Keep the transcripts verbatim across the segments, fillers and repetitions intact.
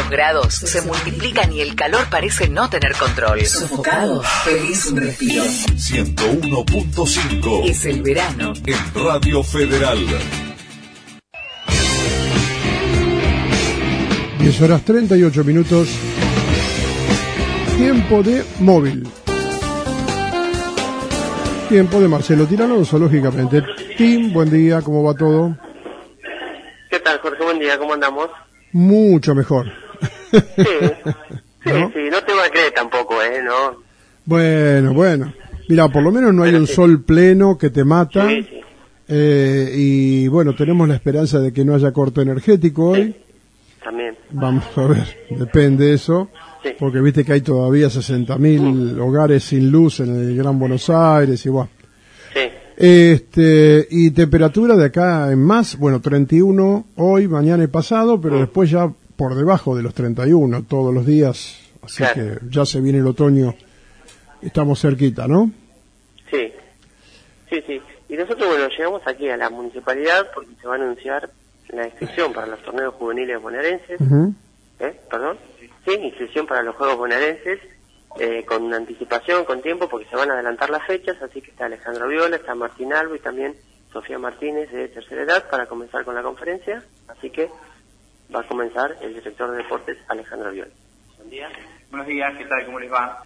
Los grados se multiplican y el calor parece no tener control. Sofocado, pedís un respiro. ciento uno punto cinco Es el verano en Radio Federal. diez horas treinta y ocho minutos. Tiempo de móvil. Tiempo de Marcelo Tirano, zoológicamente. Tim, buen día, ¿cómo va todo? ¿Qué tal, Jorge? Buen día, ¿cómo andamos? Mucho mejor. Sí, sí, ¿No? sí, no te va a creer tampoco, ¿eh? ¿No? Bueno, bueno. Mira, por lo menos no hay Pero un sí. sol pleno que te mata. Sí, sí. Eh, y bueno, tenemos la esperanza de que no haya corte energético hoy. También. Vamos a ver, depende de eso. Sí. Porque viste que hay todavía sesenta mil hogares sin luz en el Gran Buenos Aires y bueno. Sí. Este, y temperatura de acá en más, bueno, treinta y uno hoy, mañana y pasado, pero Mm. después ya por debajo de los treinta y uno todos los días, así Claro. que ya se viene el otoño, estamos cerquita, ¿no? Sí. Sí, sí. Y nosotros, bueno, llegamos aquí a la municipalidad porque se va a anunciar la inscripción para los torneos juveniles bonaerenses. Ujú. ¿Eh? ¿Perdón? Sí, inscripción para los Juegos bonaerenses, eh, con anticipación, con tiempo, porque se van a adelantar las fechas, así que está Alejandro Viola, está Martín Albo y también Sofía Martínez de tercera edad para comenzar con la conferencia, así que va a comenzar el director de deportes Alejandro Viola. Buen día. Buenos días, ¿qué tal? ¿Cómo les va?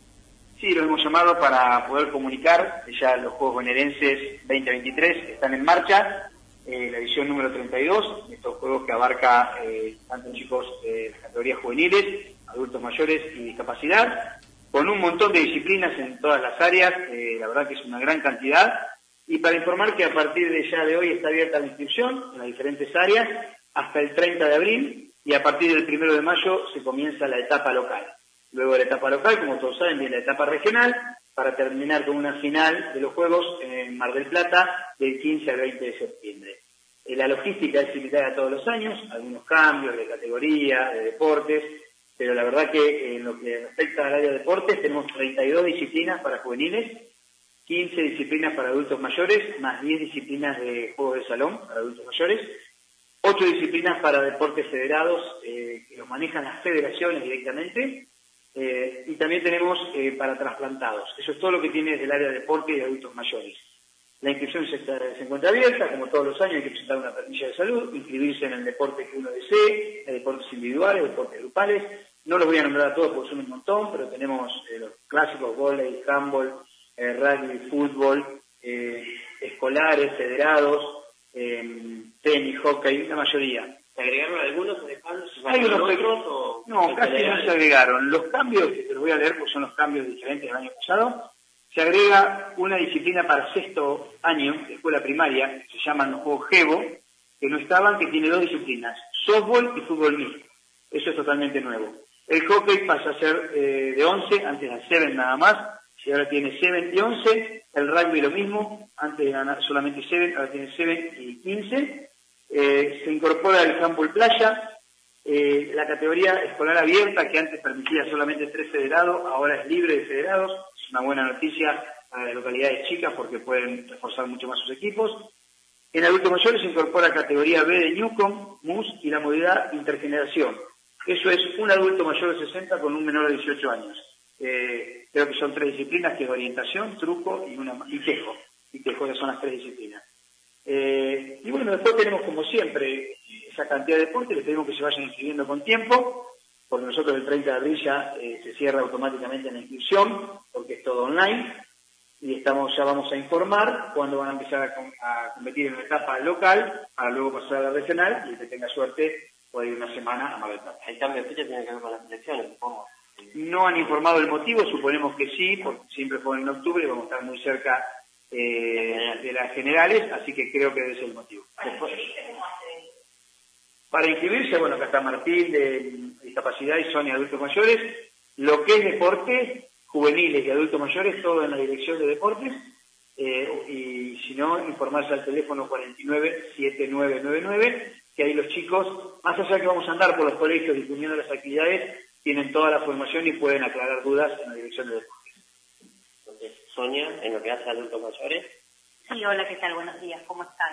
Sí, los hemos llamado para poder comunicar que ya los Juegos Bonaerenses veinte veintitrés están en marcha, eh, la edición número treinta y dos, estos juegos que abarca eh, tanto chicos de las categorías juveniles, adultos mayores y discapacidad, con un montón de disciplinas en todas las áreas, eh, la verdad que es una gran cantidad, y para informar que a partir de ya de hoy está abierta la inscripción en las diferentes áreas hasta el treinta de abril, y a partir del primero de mayo se comienza la etapa local. Luego de la etapa local, como todos saben, viene la etapa regional, para terminar con una final de los Juegos en Mar del Plata del quince al veinte de septiembre. Eh, la logística es similar a todos los años, algunos cambios de categoría, de deportes, pero la verdad que eh, en lo que respecta al área de deportes tenemos treinta y dos disciplinas para juveniles, quince disciplinas para adultos mayores, más diez disciplinas de juegos de salón para adultos mayores, ocho disciplinas para deportes federados, eh, que los manejan las federaciones directamente, eh, y también tenemos eh, para trasplantados. Eso es todo lo que tiene desde el área de deporte y de adultos mayores. La inscripción se, está, se encuentra abierta, como todos los años hay que presentar una planilla de salud, inscribirse en el deporte que uno desee, en deportes individuales, deportes grupales. No los voy a nombrar a todos porque son un montón, pero tenemos eh, los clásicos, vóley, handball, eh, rugby, fútbol, eh, escolares, federados, eh, tenis, hockey, la mayoría. ¿Se agregaron algunos, Alejandro? Hay unos otros o No, en casi general? no se agregaron. Los cambios, que te los voy a leer porque son los cambios diferentes del año pasado, se agrega una disciplina para sexto año de escuela primaria, que se llaman los Juegos Jevo, que no estaban, que tiene dos disciplinas, softball y fútbol mixto. Eso es totalmente nuevo. El hockey pasa a ser eh, de once, antes de seven nada más, y ahora tiene seven y once. El rugby lo mismo, antes de ganar solamente seven, ahora tiene seven y quince. Eh, se incorpora el handball playa, eh, la categoría escolar abierta, que antes permitía solamente tres federados, ahora es libre de federados. Es una buena noticia para las localidades chicas porque pueden reforzar mucho más sus equipos. En adultos mayores se incorpora categoría B de Newcom, M U S y la modalidad intergeneración. Eso es un adulto mayor de sesenta con un menor de dieciocho años. Eh, creo que son tres disciplinas, que es orientación, truco y, una, y tejo. Y tejo, esas son las tres disciplinas. Eh, y bueno, después tenemos como siempre esa cantidad de deportes, les pedimos que se vayan inscribiendo con tiempo, porque nosotros el treinta de abril ya eh, se cierra automáticamente la inscripción, porque es todo online, y estamos ya vamos a informar cuándo van a empezar a, com a competir en la etapa local, para luego pasar a la regional, y el que tenga suerte puede ir una semana a Mar del Plata. El cambio de fecha tiene que ver con las elecciones, supongo. No han informado el motivo, suponemos que sí, porque siempre fue en octubre y vamos a estar muy cerca eh, de las generales, así que creo que ese es el motivo. Después, para inscribirse, bueno, acá está Martín de discapacidad y Sonia de adultos mayores. Lo que es deporte, juveniles y adultos mayores, todo en la dirección de deportes. Eh, y si no, informarse al teléfono cuarenta y nueve, setenta y nueve noventa y nueve, que ahí los chicos, más allá de que vamos a andar por los colegios difundiendo las actividades, tienen toda la formación y pueden aclarar dudas en la dirección de deportes. Entonces, Sonia, en lo que hace a adultos mayores. Sí, hola, ¿qué tal? Buenos días, ¿cómo están?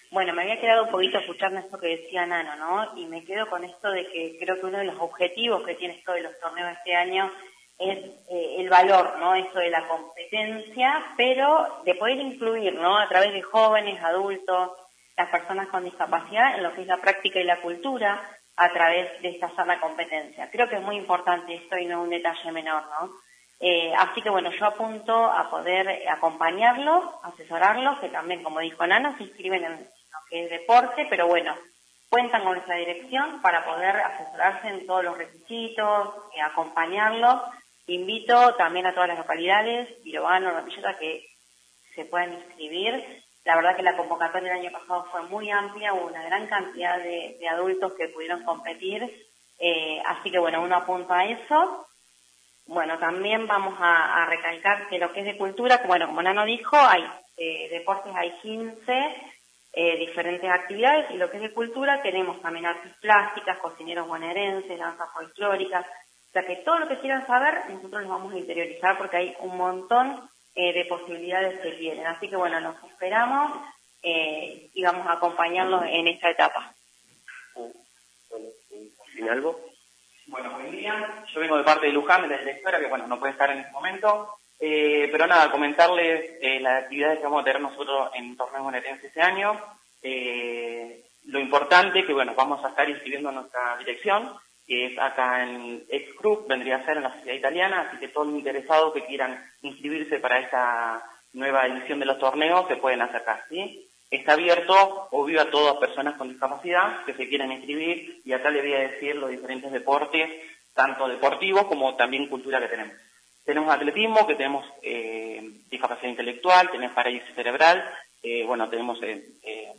Bueno, me había quedado un poquito escuchando esto que decía Nano, ¿no? Y me quedo con esto de que creo que uno de los objetivos que tiene esto de los torneos este año es eh, el valor, ¿no? Esto de la competencia, pero de poder incluir, ¿no? A través de jóvenes, adultos, las personas con discapacidad en lo que es la práctica y la cultura a través de esta sana competencia. Creo que es muy importante esto y no un detalle menor, ¿no? Eh, así que bueno, yo apunto a poder acompañarlos, asesorarlos, que también, como dijo Nano, se inscriben en lo que es deporte, pero bueno, cuentan con nuestra dirección para poder asesorarse en todos los requisitos, eh, acompañarlos. Invito también a todas las localidades, Pirovano, Rampillota, que se puedan inscribir. La verdad que la convocatoria el año pasado fue muy amplia, hubo una gran cantidad de, de adultos que pudieron competir, eh, así que bueno, uno apunta a eso. Bueno, también vamos a, a recalcar que lo que es de cultura, que bueno, como Nano dijo, hay eh, deportes, hay quince eh, diferentes actividades, y lo que es de cultura tenemos también artes plásticas, cocineros bonaerenses, danzas folclóricas, o sea que todo lo que quieran saber nosotros los vamos a interiorizar porque hay un montón eh, de posibilidades que tienen. Así que bueno, los esperamos eh, y vamos a acompañarlos en esta etapa. Bueno, ¿Finalvo? Bueno, buen día. Yo vengo de parte de Luján, de la directora, que bueno, no puede estar en este momento. Eh, pero nada, comentarles eh, las actividades que vamos a tener nosotros en Torneos Bonaerenses este año. Eh, lo importante que bueno, vamos a estar inscribiendo nuestra dirección, que es acá en Ex Group, vendría a ser en la Sociedad Italiana, así que todos los interesados que quieran inscribirse para esta nueva edición de los torneos se pueden acercar, ¿sí? Está abierto, obvio, a todas personas con discapacidad que se quieran inscribir, y acá les voy a decir los diferentes deportes, tanto deportivos como también cultura que tenemos. Tenemos atletismo, que tenemos eh, discapacidad intelectual, tenemos parálisis cerebral, eh, bueno, tenemos eh, eh,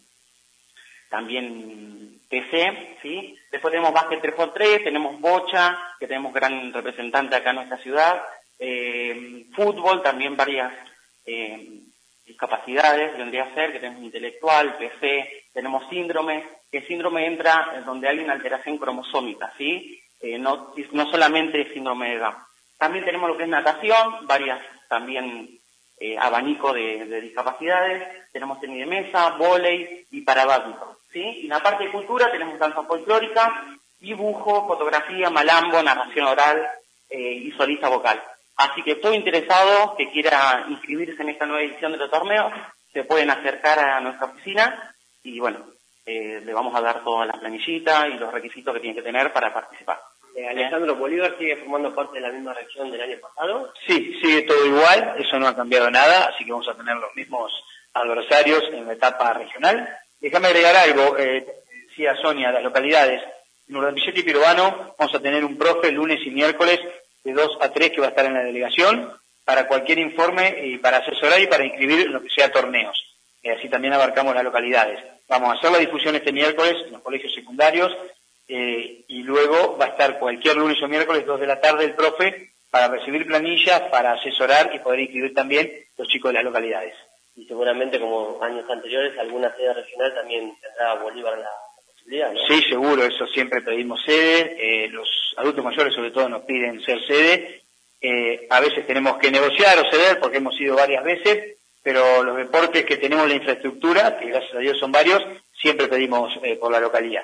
también P C, ¿sí? Después tenemos básquet tres por tres, tenemos bocha, que tenemos gran representante acá en nuestra ciudad, eh, fútbol, también varias eh, discapacidades, vendría a ser que tenemos intelectual, P C, tenemos síndrome, que síndrome entra en donde hay una alteración cromosómica, ¿sí? Eh, no, no solamente síndrome de Down. También tenemos lo que es natación, varias también eh, abanico de, de discapacidades, tenemos tenis de mesa, vóley y para bádminton, ¿sí? Y en la parte de cultura tenemos danza folclórica, dibujo, fotografía, malambo, narración oral eh, y solista vocal. Así que todo interesado que quiera inscribirse en esta nueva edición de los torneos, se pueden acercar a nuestra oficina y bueno, eh, le vamos a dar toda la planillita y los requisitos que tienen que tener para participar. Eh, Alejandro, ¿Bolívar sigue formando parte de la misma región del año pasado? Sí, sigue todo igual, eso no ha cambiado nada, así que vamos a tener los mismos adversarios en la etapa regional. Déjame agregar algo, eh, decía Sonia, las localidades, en Urdapilleta y Pirovano vamos a tener un profe lunes y miércoles de dos a tres que va a estar en la delegación para cualquier informe y para asesorar y para inscribir en lo que sea torneos. Y así también abarcamos las localidades. Vamos a hacer la difusión este miércoles en los colegios secundarios eh, y luego va a estar cualquier lunes o miércoles dos de la tarde el profe para recibir planillas, para asesorar y poder inscribir también los chicos de las localidades. Y seguramente, como años anteriores, alguna sede regional también tendrá Bolívar la posibilidad, ¿no? Sí, seguro, eso siempre pedimos sede, eh, los adultos mayores sobre todo nos piden ser sede, eh, a veces tenemos que negociar o ceder porque hemos ido varias veces, pero los deportes que tenemos la infraestructura, que gracias a Dios son varios, siempre pedimos eh, por la localidad.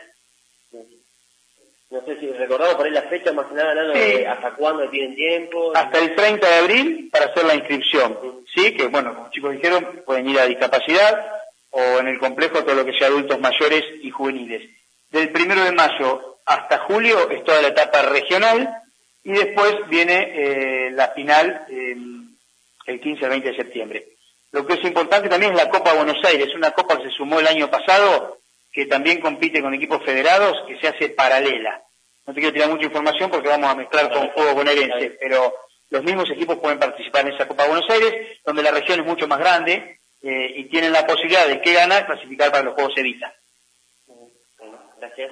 No sé si recordamos por ahí las fechas, más que nada, ¿no? Sí. ¿Hasta cuándo tienen tiempo? Hasta el treinta de abril para hacer la inscripción, sí, que bueno, como chicos dijeron, pueden ir a discapacidad o en el complejo todo lo que sea adultos mayores y juveniles. Del primero de mayo hasta julio es toda la etapa regional y después viene eh, la final eh, el quince al veinte de septiembre. Lo que es importante también es la Copa Buenos Aires, una copa que se sumó el año pasado, que también compite con equipos federados, que se hace paralela. No te quiero tirar mucha información porque vamos a mezclar con juegos bonaerenses, pero los mismos equipos pueden participar en esa Copa Buenos Aires, donde la región es mucho más grande eh, y tienen la posibilidad de que ganar, clasificar para los Juegos Evita. Bueno, gracias.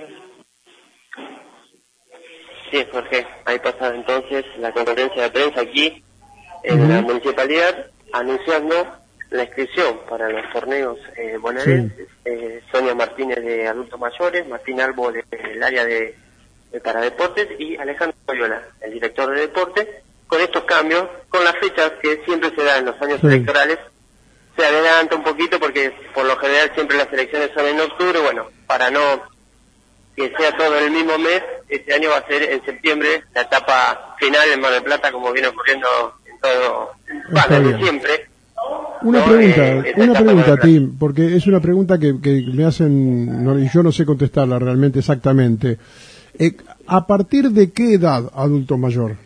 Sí, Jorge, ahí pasa entonces la conferencia de prensa aquí en uh-huh. la municipalidad anunciando la inscripción para los torneos eh, bonaerenses. Sí. Eh, Sonia Martínez de adultos mayores, Martín Albo del área de, de para deportes y Alejandro Viola, el director de deportes, con estos cambios, con las fechas que siempre se dan en los años sí. electorales, se adelanta un poquito porque por lo general siempre las elecciones son en octubre, bueno, para no que sea todo el mismo mes, este año va a ser en septiembre, la etapa final en Mar del Plata, como viene ocurriendo en todo, bueno, desde siempre. Una ¿no? pregunta, eh, una pregunta, Tim, porque es una pregunta que, que me hacen, no, y yo no sé contestarla realmente exactamente. Eh, ¿A partir de qué edad adulto mayor?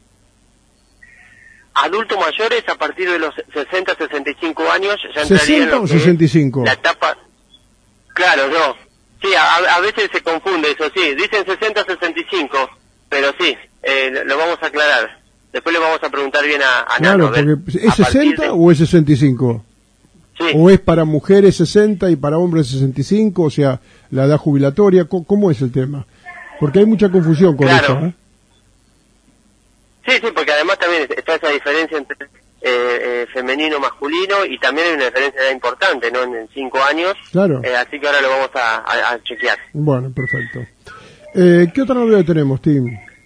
Adultos mayores a partir de los sesenta, sesenta y cinco años ya entraría ¿sesenta en lo o que es sesenta y cinco? la etapa, claro, no, sí, a, a veces se confunde eso, sí, dicen sesenta, sesenta y cinco, pero sí, eh, lo vamos a aclarar. Después le vamos a preguntar bien a, a Claro, Nano. a ver, porque ¿es sesenta de... o es sesenta y cinco? Sí. ¿O es para mujeres sesenta y para hombres sesenta y cinco? O sea, la edad jubilatoria, ¿cómo es el tema? Porque hay mucha confusión con Claro. eso, ¿eh? Sí, sí, porque además también está esa diferencia entre eh, eh, femenino, masculino, y también hay una diferencia de edad importante, ¿no? En, en cinco años. Claro. Eh, así que ahora lo vamos a, a, a chequear. Bueno, perfecto. Eh, ¿Qué otra novedad tenemos, Tim?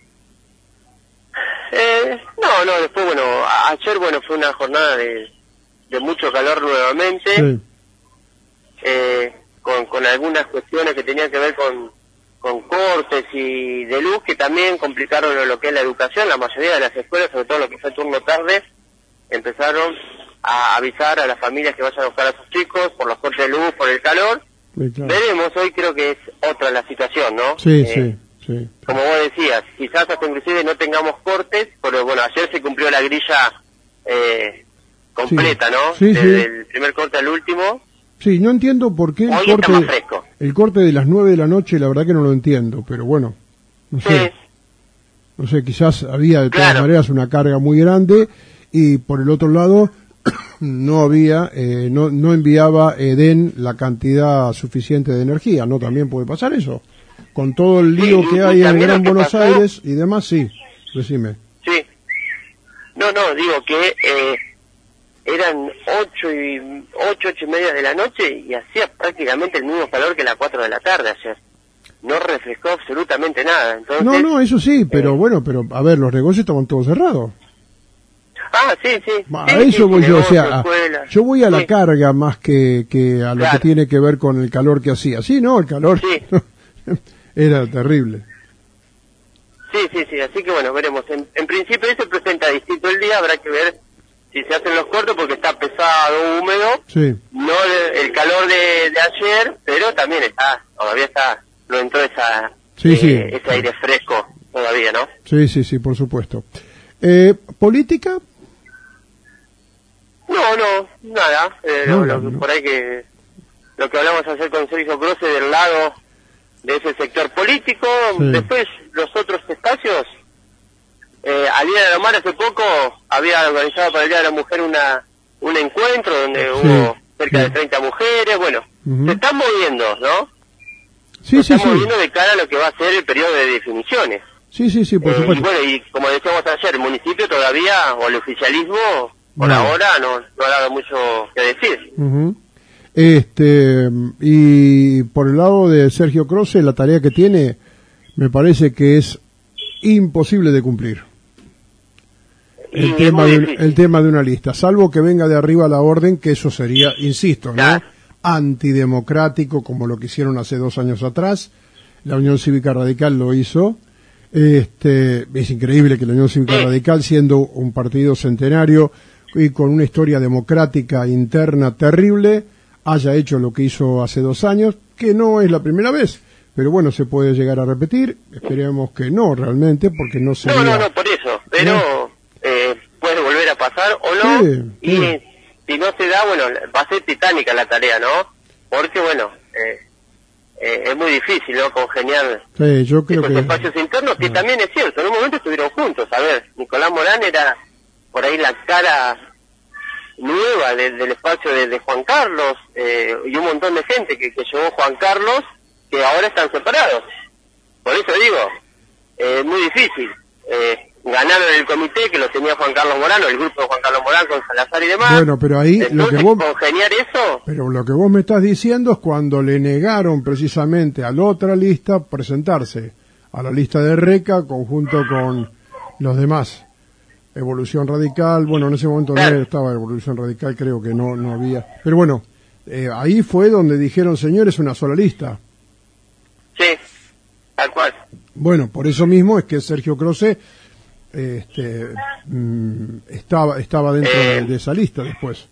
Eh, no, no, después, bueno, a- ayer, bueno, fue una jornada de, de mucho calor nuevamente, Sí. eh, con, con algunas cuestiones que tenían que ver con, con cortes y de luz, que también complicaron lo, lo que es la educación. La mayoría de las escuelas, sobre todo lo que fue turno tarde, empezaron a avisar a las familias que vayan a buscar a sus chicos por los cortes de luz, por el calor. Sí, claro. Veremos, hoy creo que es otra la situación, ¿no? Sí, Eh, sí, sí. Como vos decías, quizás hasta inclusive no tengamos cortes, pero bueno, ayer se cumplió la grilla eh, completa, Sí. ¿no? Sí, Desde sí. el primer corte al último. Sí, no entiendo por qué el Hoy está corte, más fresco. el corte de las nueve de la noche, la verdad que no lo entiendo, pero bueno, no sé, Sí, no sé, quizás había de todas Claro. maneras una carga muy grande y por el otro lado no había, eh, no, no enviaba Eden la cantidad suficiente de energía, ¿no? También puede pasar eso, con todo el lío Sí, que y- hay y en el también lo Gran que Buenos pasó- Aires y demás, sí, decime. sí. No, no, digo que eh, eran ocho y ocho, ocho y media de la noche y hacía prácticamente el mismo calor que las cuatro de la tarde ayer. No refrescó absolutamente nada. Entonces, No, no, eso sí, pero eh, bueno, pero a ver, los negocios estaban todos cerrados. Ah, sí, sí. A sí, eso sí, voy yo, o negocio, sea, a- escuela. yo voy a la Sí. carga más que, que a lo Claro. que tiene que ver con el calor que hacía. Sí, no, el calor Sí. era terrible. Sí, sí, sí, así que bueno, veremos. En, en principio se presenta distinto el día, habrá que ver si se hacen los cortos porque está pesado, húmedo, Sí, no el, el calor de, de ayer, pero también está, todavía está, no entró esa, Sí, eh, sí. ese aire fresco todavía, ¿no? sí, sí, sí, por supuesto. Eh, ¿Política? No, no, nada, eh, No, lo, lo no, que no. por ahí que, lo que hablamos ayer con Sergio Croce del lado de ese sector político, Sí. después los otros espacios. Eh, al Día de la Mar hace poco había organizado para el Día de la Mujer una un encuentro donde Sí, hubo cerca sí. de treinta mujeres, bueno, Ujú. se están moviendo, ¿no? Sí, se sí, están sí. moviendo de cara a lo que va a ser el periodo de definiciones. Sí, sí, sí, por Eh, y supuesto. bueno, y como decíamos ayer, el municipio todavía, o el oficialismo, por No. ahora no, no ha dado mucho que decir. Ujú. Este, y por el lado de Sergio Croce, la tarea que tiene me parece que es imposible de cumplir. Y El es tema, muy de, difícil. el tema de una lista, salvo que venga de arriba la orden, que eso sería, insisto, ¿no? Claro. Antidemocrático, como lo que hicieron hace dos años atrás. La Unión Cívica Radical lo hizo. Este, es increíble que la Unión Cívica Sí. Radical, siendo un partido centenario y con una historia democrática interna terrible, haya hecho lo que hizo hace dos años, que no es la primera vez. Pero bueno, se puede llegar a repetir. Esperemos que no, realmente, porque no sería... No, no, no, por eso, pero eh, puede volver a pasar o no, Sí, y sí. si no se da, bueno, va a ser titánica la tarea, ¿no? Porque, bueno, eh, eh, es muy difícil, ¿no?, congeniar Sí, yo creo esos que... espacios internos, que también es cierto, en un momento estuvieron juntos, a ver, Nicolás Morán era por ahí la cara nueva de- del espacio de, de Juan Carlos, eh, y un montón de gente que, que llevó Juan Carlos, que ahora están separados. Por eso digo, eh, es muy difícil. Eh, ganaron el comité que lo tenía Juan Carlos Morán, o el grupo de Juan Carlos Morán con Salazar y demás. Bueno, pero ahí lo Entonces, que vos... congeniar eso, Pero lo que vos me estás diciendo es cuando le negaron precisamente a la otra lista presentarse a la lista de Reca conjunto con los demás. Evolución Radical, bueno, en ese momento Claro. no estaba Evolución Radical, creo que no, no había. Pero bueno, eh, ahí fue donde dijeron, señores, una sola lista. Sí, tal cual. Bueno, por eso mismo es que Sergio Croce este, mm, estaba estaba dentro Eh. de, de esa lista después.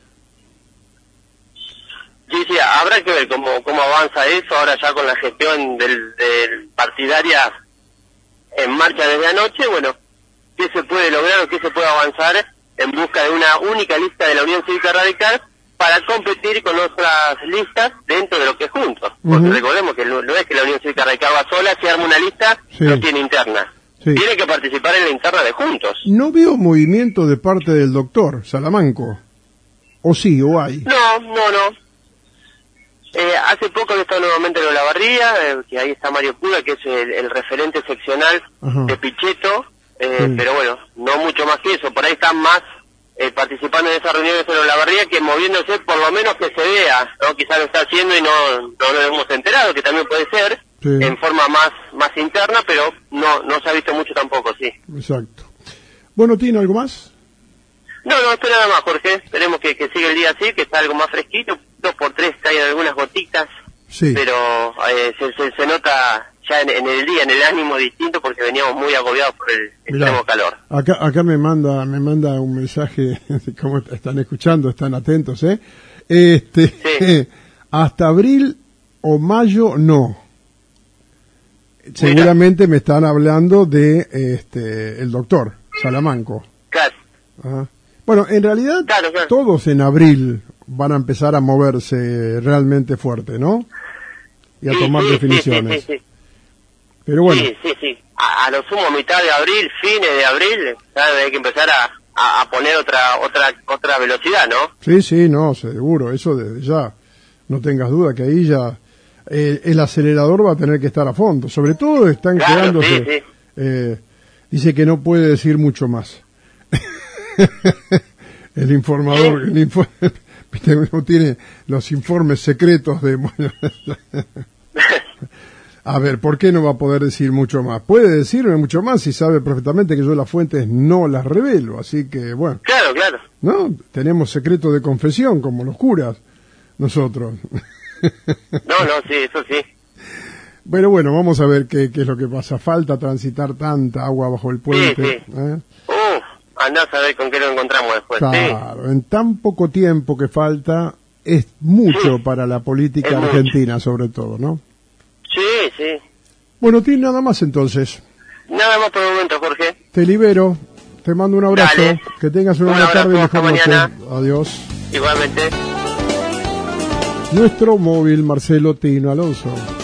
Sí, sí, habrá que ver cómo, cómo avanza eso ahora ya con la gestión del, del partidaria en marcha desde anoche. Bueno, qué se puede lograr o qué se puede avanzar en busca de una única lista de la Unión Cívica Radical para competir con otras listas dentro de lo que es Juntos. Porque Ujú. recordemos que no, no es que la Unión Cívica Radical va sola, si arma una lista, Sí. no tiene interna. Sí. Tiene que participar en la interna de Juntos. No veo movimiento de parte del doctor Salamanco. O sí, o hay. No, no, no. Eh, hace poco que está nuevamente en Olavarría, eh, que ahí está Mario Puga, que es el, el referente seccional Ajá. de Pichetto, eh, Sí. pero bueno, no mucho más que eso. Por ahí están más eh, participando en esas reuniones en Olavarría que moviéndose, por lo menos que se vea, ¿no? Quizás lo está haciendo y no, no nos hemos enterado, que también puede ser, Sí. en forma más más interna, pero no no se ha visto mucho tampoco, sí. Exacto. Bueno, ¿tiene algo más? No, no, esto nada más, Jorge. Esperemos que, que siga el día así, que está algo más fresquito. Dos por tres caen algunas gotitas, Sí. pero eh, se, se, se nota ya en, en el día, en el ánimo distinto, porque veníamos muy agobiados por el Mirá, extremo calor. Acá, acá me manda, me manda un mensaje, como están escuchando, están atentos, ¿eh? Este, Sí. hasta abril o mayo no. Seguramente me están hablando de, este, el doctor Salamanco. Claro, Ajá. Bueno, en realidad Claro, claro. todos en abril van a empezar a moverse realmente fuerte, ¿no? Y a Sí, tomar sí, definiciones. Sí, sí, sí, Pero bueno, sí, sí, sí. A, a lo sumo mitad de abril, fines de abril, ya hay que empezar a, a, a poner otra otra otra velocidad, ¿no? sí, sí, no, seguro, eso desde ya. No tengas duda que ahí ya eh, el acelerador va a tener que estar a fondo. Sobre todo están Claro, quedándose. sí, sí. eh, dice que no puede decir mucho más. El informador, el info- viste, uno tiene los informes secretos de... bueno, a ver, ¿por qué no va a poder decir mucho más? Puede decirme mucho más si sabe perfectamente que yo las fuentes no las revelo, así que bueno, Claro, claro. ¿no? Tenemos secreto de confesión como los curas, nosotros. No, no, sí, eso sí. Pero bueno, vamos a ver qué, qué es lo que pasa. Falta transitar tanta agua bajo el puente. Sí, sí. ¿eh? Uh, andás a ver con qué lo encontramos después. Sí. Claro, en tan poco tiempo que falta, es mucho Sí. para la política Es mucho. argentina, sobre todo, ¿no? Sí, sí. Bueno, tiene nada más entonces. Nada más por el momento, Jorge. Te libero, te mando un abrazo, Dale. que tengas una Un buena abrazo, tarde y hasta mejor noche. mañana. Adiós. Igualmente. Nuestro móvil, Marcelo Tino Alonso.